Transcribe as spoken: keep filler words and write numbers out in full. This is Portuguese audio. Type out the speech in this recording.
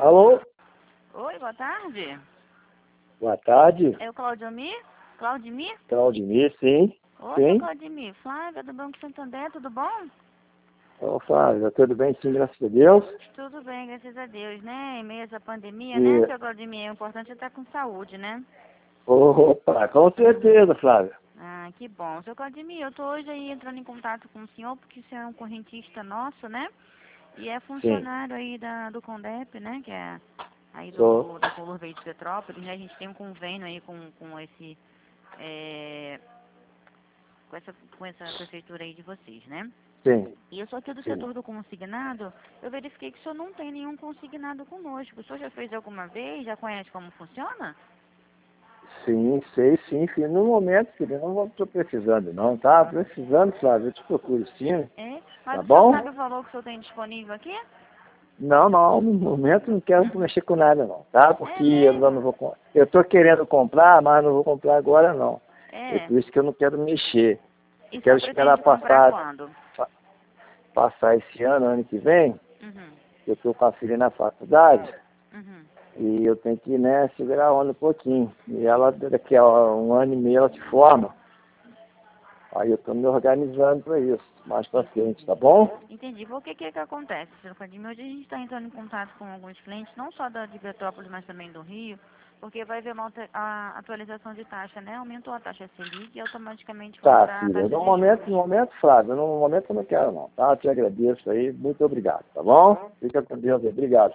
Alô? Oi, boa tarde. Boa tarde. É o Claudimir? Claudimir? Claudimir, sim. Oi, Sim. Claudimir. Flávia, do Banco Santander, tudo bom? Ô, Flávia, tudo bem? Sim, graças a Deus. Tudo bem, graças a Deus, né? Em meio a essa pandemia, né, E... seu Claudimir? O importante é estar com saúde, né? Opa, com certeza, Flávia. Ah, que bom. Seu Claudimir, eu tô hoje aí entrando em contato com o senhor, porque o senhor é um correntista nosso, né? E é Sim. funcionário aí da, do Condep, né? Que é aí Sou. do, da Color Verde Petrópolis, né? A gente tem um convênio aí com, com esse... É, com essa, com essa prefeitura aí de vocês, né? Sim. E eu sou aqui do Sim. setor do consignado, eu verifiquei que o senhor não tem nenhum consignado conosco. O senhor já fez alguma vez? Já conhece como funciona? Sim, sei, sim, filho. No momento, filho, eu não estou precisando, não, tá? Precisando, Flávia, eu te procuro, sim. É? Mas Tá o senhor bom? sabe o valor que o senhor tem disponível aqui? Não, não, no momento não quero mexer com nada, não, tá? É Porque eu mesmo? não vou... com- Eu tô querendo comprar, mas não vou comprar agora, não. É É. por isso que eu não quero mexer. E Eu o quero senhor esperar pretende comprar passar, quando? pa- passar esse ano, ano que vem. Uhum. Eu estou com a filha na faculdade Uhum. e eu tenho que, né, segurar a onda um pouquinho. E ela, daqui a um ano e meio, ela se forma. Aí eu estou me organizando para isso, mais para frente, tá bom? Entendi. Por que que que acontece, senhor Claudimir? Hoje a gente está entrando em contato com alguns clientes, não só da de Petrópolis, mas também do Rio, porque vai haver uma alter- a atualização de taxa, né? Aumentou a taxa Selic e automaticamente vai Tá, mudar a filha. taxa No de momento, no juros. momento, Flávio, no momento eu não quero não, tá? Eu te agradeço aí, muito obrigado, tá bom? Fica com Deus aí, obrigado.